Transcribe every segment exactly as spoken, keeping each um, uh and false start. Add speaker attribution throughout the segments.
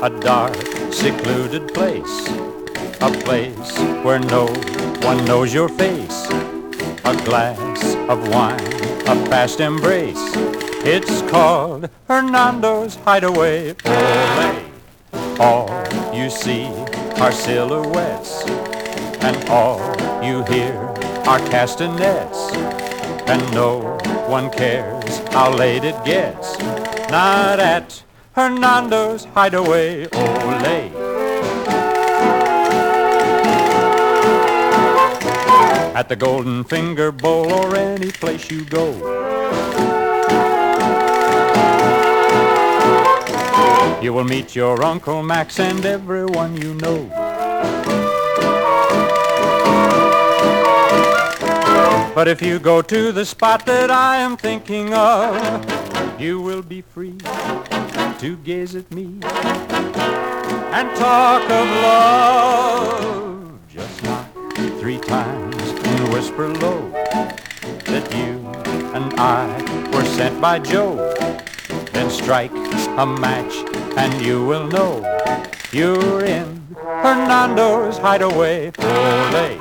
Speaker 1: a dark, secluded place, a place where no one knows your face, a glass of wine, a fast embrace. It's called Hernando's Hideaway. Ole, all you see are silhouettes, and all you hear are castanets, and no one cares how late it gets, not at Hernando's Hideaway. Ole. At the Golden Finger Bowl or any place you go, you will meet your Uncle Max and everyone you know. But if you go to the spot that I am thinking of, you will be free to gaze at me and talk of love. Just knock three times and whisper low that you and I were sent by Joe. Then strike a match and you will know you're in Hernando's Hideaway. Ole.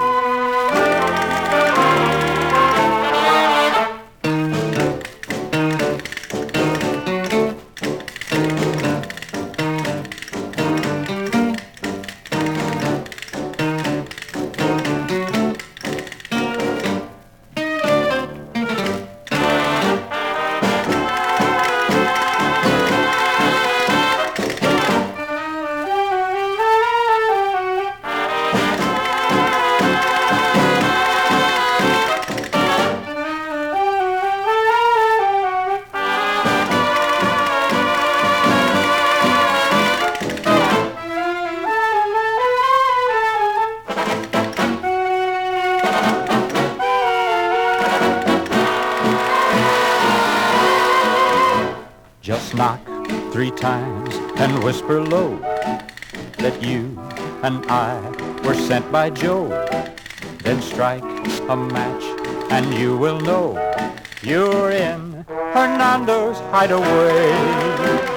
Speaker 1: Just knock three times and whisper low that you and I were sent by Joe. Then strike a match and you will know you're in Hernando's Hideaway.